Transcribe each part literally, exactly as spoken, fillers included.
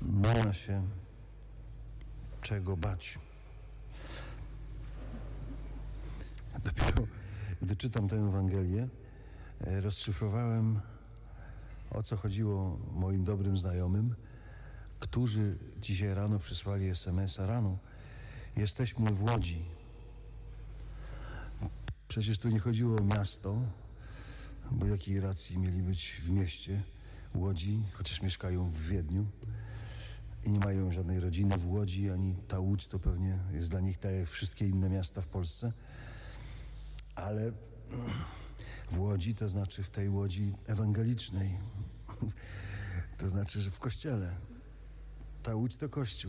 Nie ma się czego bać. Dopiero gdy czytam tę Ewangelię, rozszyfrowałem, o co chodziło moim dobrym znajomym, którzy dzisiaj rano przysłali es em es a. Rano, jesteśmy w Łodzi. Przecież tu nie chodziło o miasto, bo jakiej racji mieli być w mieście Łodzi, chociaż mieszkają w Wiedniu i nie mają żadnej rodziny w Łodzi, ani ta Łódź to pewnie jest dla nich tak jak wszystkie inne miasta w Polsce. Ale w Łodzi, to znaczy w tej Łodzi ewangelicznej, to znaczy, że w kościele. Ta Łódź to Kościół.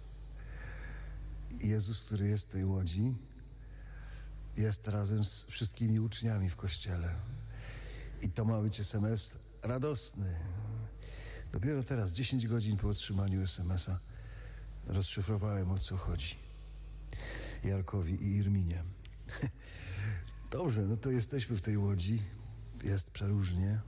Jezus, który jest w tej Łodzi, jest razem z wszystkimi uczniami w kościele. I to ma być es em es radosny. Dopiero teraz, dziesięć godzin po otrzymaniu es em es a, rozszyfrowałem, o co chodzi Jarkowi i Irminie. Dobrze, no to jesteśmy w tej Łodzi. Jest przeróżnie.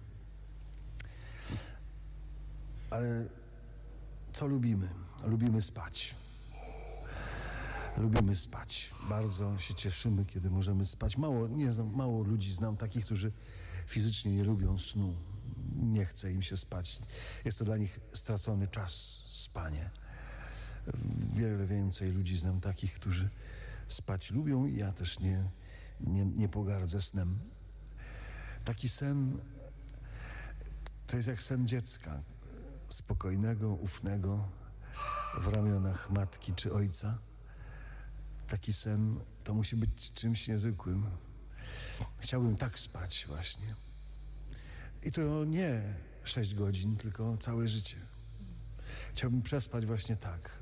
Ale co lubimy? Lubimy spać. Lubimy spać. Bardzo się cieszymy, kiedy możemy spać. Mało, nie znam, mało ludzi znam takich, którzy fizycznie nie lubią snu. Nie chce im się spać. Jest to dla nich stracony czas, spanie. Wiele więcej ludzi znam takich, którzy spać lubią i ja też nie, nie, nie pogardzę snem. Taki sen to jest jak sen dziecka. Spokojnego, ufnego w ramionach matki czy ojca. Taki sen to musi być czymś niezwykłym. Chciałbym tak spać właśnie. I to nie sześć godzin, tylko całe życie. Chciałbym przespać właśnie tak.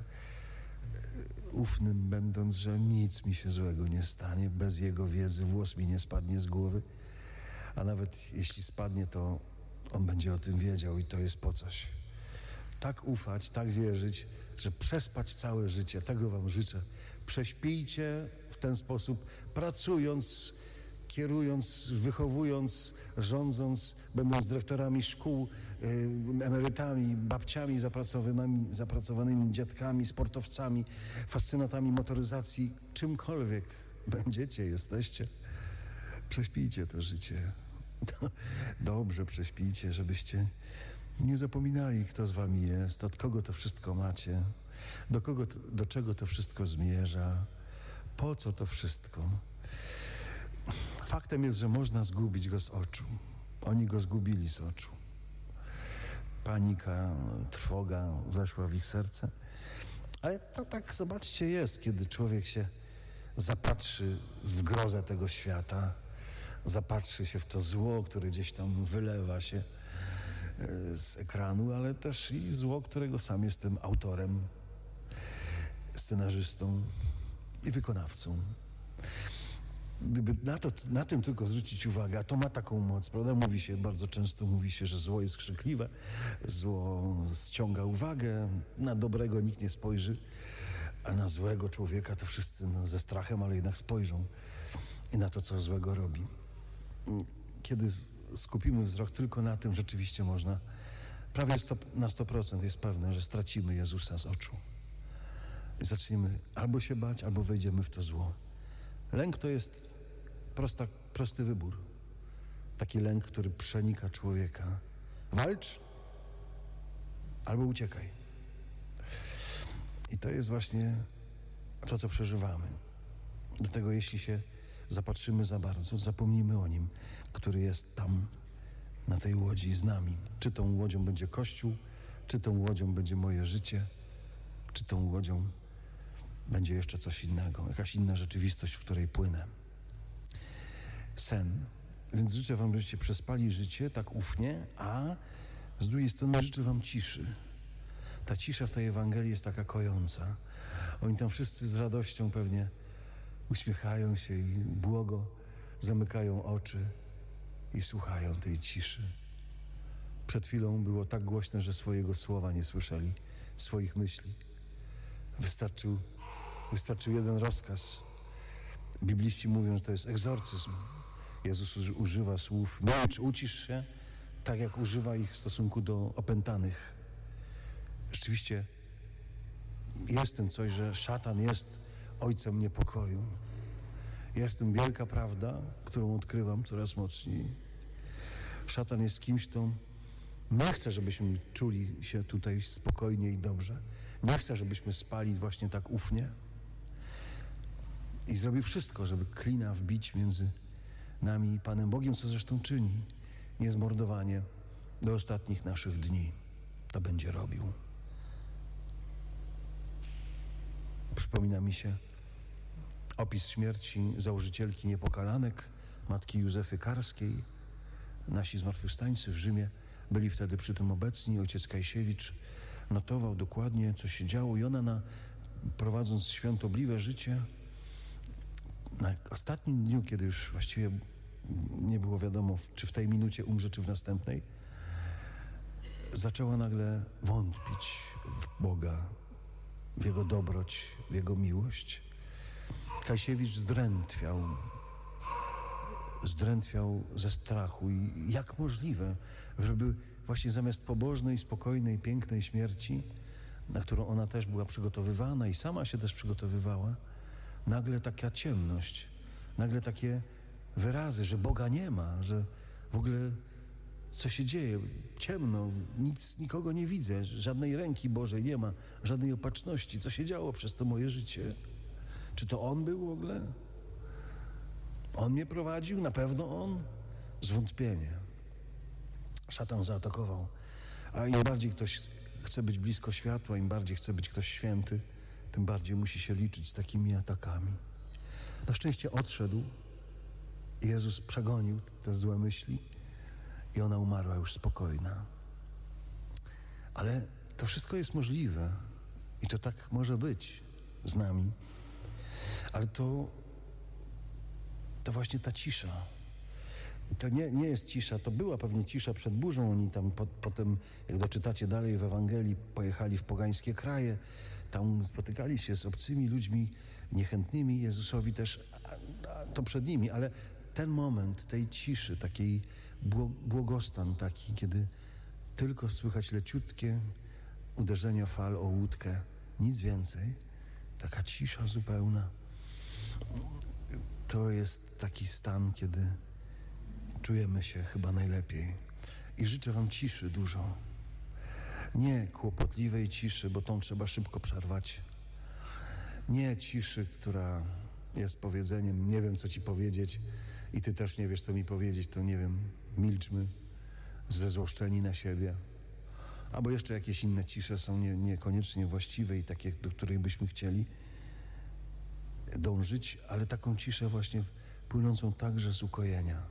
Ufnym będąc, że nic mi się złego nie stanie. Bez Jego wiedzy włos mi nie spadnie z głowy. A nawet jeśli spadnie, to On będzie o tym wiedział i to jest po coś. Tak ufać, tak wierzyć, że przespać całe życie. Tego wam życzę. Prześpijcie w ten sposób, pracując, kierując, wychowując, rządząc, będąc dyrektorami szkół, yy, emerytami, babciami zapracowanymi, zapracowanymi dziadkami, sportowcami, fascynatami motoryzacji, czymkolwiek będziecie, jesteście. Prześpijcie to życie. Dobrze prześpijcie, żebyście nie zapominali, kto z wami jest, od kogo to wszystko macie, do kogo, do czego to wszystko zmierza, po co to wszystko. Faktem jest, że można zgubić go z oczu. Oni go zgubili z oczu. Panika, trwoga weszła w ich serce. Ale to tak, zobaczcie, jest, kiedy człowiek się zapatrzy w grozę tego świata, zapatrzy się w to zło, które gdzieś tam wylewa się z ekranu, ale też i zło, którego sam jestem autorem, scenarzystą i wykonawcą. Gdyby na, to, na tym tylko zwrócić uwagę, a to ma taką moc, prawda? Mówi się, bardzo często mówi się, że zło jest krzykliwe, zło ściąga uwagę, na dobrego nikt nie spojrzy, a na złego człowieka to wszyscy ze strachem, ale jednak spojrzą i na to, co złego robi. Kiedy skupimy wzrok tylko na tym, rzeczywiście można, prawie sto, na sto procent jest pewne, że stracimy Jezusa z oczu. I zaczniemy albo się bać, albo wejdziemy w to zło. Lęk to jest prosta, prosty wybór. Taki lęk, który przenika człowieka. Walcz albo uciekaj. I to jest właśnie to, co przeżywamy. Dlatego jeśli się zapatrzymy za bardzo, zapomnijmy o Nim, który jest tam, na tej łodzi z nami. Czy tą łodzią będzie Kościół, czy tą łodzią będzie moje życie, czy tą łodzią będzie jeszcze coś innego, jakaś inna rzeczywistość, w której płynę. Sen. Więc życzę wam, żebyście przespali życie tak ufnie, a z drugiej strony życzę wam ciszy. Ta cisza w tej Ewangelii jest taka kojąca. Oni tam wszyscy z radością pewnie uśmiechają się i błogo zamykają oczy i słuchają tej ciszy. Przed chwilą było tak głośne, że swojego słowa nie słyszeli, swoich myśli. Wystarczył, wystarczył jeden rozkaz. Bibliści mówią, że to jest egzorcyzm. Jezus używa słów milcz, ucisz się, tak jak używa ich w stosunku do opętanych. rzeczywiście jest tym coś, że szatan jest ojcem niepokoju. Jest tym wielka prawda, którą odkrywam coraz mocniej. Szatan jest kimś, kto nie chce, żebyśmy czuli się tutaj spokojnie i dobrze. Nie chce, żebyśmy spali właśnie tak ufnie. I zrobi wszystko, żeby klina wbić między nami i Panem Bogiem, co zresztą czyni. Niezmordowanie do ostatnich naszych dni. To będzie robił. Przypomina mi się opis śmierci założycielki Niepokalanek, matki Józefy Karskiej. Nasi zmartwychwstańcy w Rzymie byli wtedy przy tym obecni. Ojciec Kajsiewicz notował dokładnie, co się działo i ona, na, prowadząc świątobliwe życie, na ostatnim dniu, kiedy już właściwie nie było wiadomo, czy w tej minucie umrze, czy w następnej, zaczęła nagle wątpić w Boga, w Jego dobroć, w Jego miłość. Kajsiewicz zdrętwiał, zdrętwiał ze strachu i jak możliwe, żeby właśnie zamiast pobożnej, spokojnej, pięknej śmierci, na którą ona też była przygotowywana i sama się też przygotowywała, nagle taka ciemność, nagle takie wyrazy, że Boga nie ma, że w ogóle co się dzieje, ciemno, nic, nikogo nie widzę, żadnej ręki Bożej nie ma, żadnej opatrzności. Co się działo przez to moje życie? Czy to On był w ogóle? On mnie prowadził? Na pewno On? Zwątpienie. Szatan zaatakował. A im bardziej ktoś chce być blisko światła, im bardziej chce być ktoś święty, tym bardziej musi się liczyć z takimi atakami. Na szczęście odszedł. Jezus przegonił te złe myśli i ona umarła już spokojna. Ale to wszystko jest możliwe i to tak może być z nami. Ale to, to właśnie ta cisza. To nie, nie jest cisza, to była pewnie cisza przed burzą. Oni tam po, potem, jak doczytacie dalej w Ewangelii, pojechali w pogańskie kraje, tam spotykali się z obcymi ludźmi, niechętnymi Jezusowi też, a, a to przed nimi, ale ten moment tej ciszy, takiej błogostan taki, kiedy tylko słychać leciutkie uderzenia fal o łódkę, nic więcej, taka cisza zupełna. To jest taki stan, kiedy czujemy się chyba najlepiej. I życzę wam ciszy dużo. Nie kłopotliwej ciszy, bo tą trzeba szybko przerwać. Nie ciszy, która jest powiedzeniem, nie wiem, co ci powiedzieć i ty też nie wiesz, co mi powiedzieć, to nie wiem, milczmy, zezłoszczeni na siebie. Albo jeszcze jakieś inne cisze są nie, niekoniecznie właściwe i takie, do których byśmy chcieli dążyć, ale taką ciszę właśnie płynącą także z ukojenia.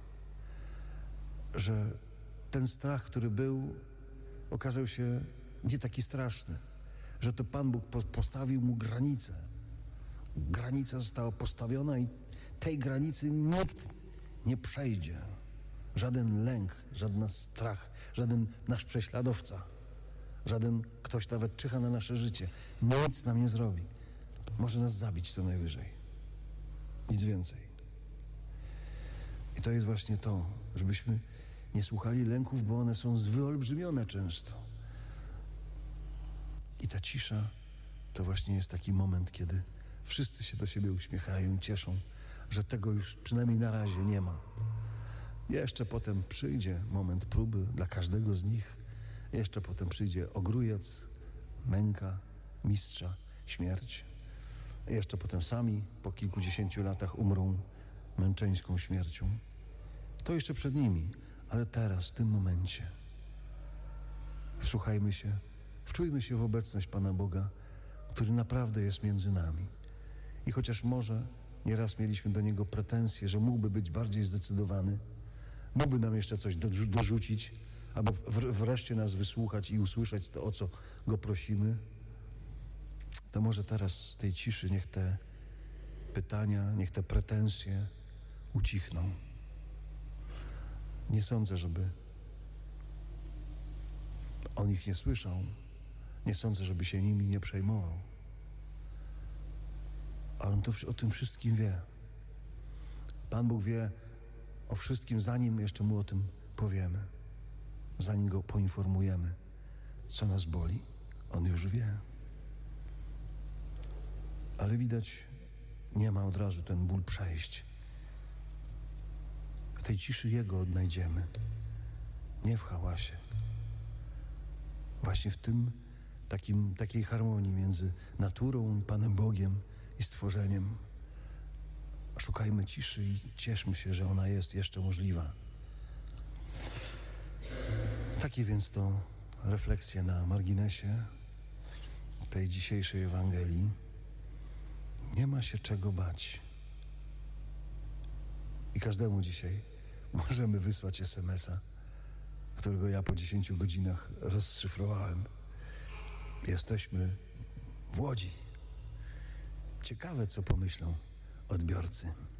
Że ten strach, który był, okazał się nie taki straszny. Że to Pan Bóg postawił mu granicę. Granica została postawiona i tej granicy nikt nie przejdzie. Żaden lęk, żaden strach, żaden nasz prześladowca, żaden ktoś nawet czyha na nasze życie. Nic nam nie zrobi. Może nas zabić co najwyżej. Nic więcej. I to jest właśnie to, żebyśmy nie słuchali lęków, bo one są wyolbrzymione często. I ta cisza to właśnie jest taki moment, kiedy wszyscy się do siebie uśmiechają, cieszą, że tego już przynajmniej na razie nie ma. Jeszcze potem przyjdzie moment próby dla każdego z nich. Jeszcze potem przyjdzie ogrójec, męka, mistrza, śmierć. Jeszcze potem sami po kilkudziesięciu latach umrą męczeńską śmiercią. To jeszcze przed nimi, ale teraz, w tym momencie wsłuchajmy się, wczujmy się w obecność Pana Boga, który naprawdę jest między nami. I chociaż może nieraz mieliśmy do Niego pretensje, że mógłby być bardziej zdecydowany, mógłby nam jeszcze coś dorzucić, albo wreszcie nas wysłuchać i usłyszeć to, o co Go prosimy, to może teraz w tej ciszy niech te pytania, niech te pretensje ucichną. Nie sądzę, żeby On ich nie słyszał. Nie sądzę, żeby się nimi nie przejmował. Ale On to o tym wszystkim wie. Pan Bóg wie o wszystkim, zanim jeszcze Mu o tym powiemy. Zanim Go poinformujemy, co nas boli, On już wie. Ale widać, nie ma od razu ten ból przejść. W tej ciszy Jego odnajdziemy. Nie w hałasie. Właśnie w tym takim, takiej harmonii między naturą i Panem Bogiem i stworzeniem. Szukajmy ciszy i cieszmy się, że ona jest jeszcze możliwa. Takie więc to refleksje na marginesie tej dzisiejszej Ewangelii. Nie ma się czego bać. I każdemu dzisiaj możemy wysłać es em es a, którego ja po dziesięciu godzinach rozszyfrowałem. Jesteśmy w Łodzi. Ciekawe, co pomyślą odbiorcy.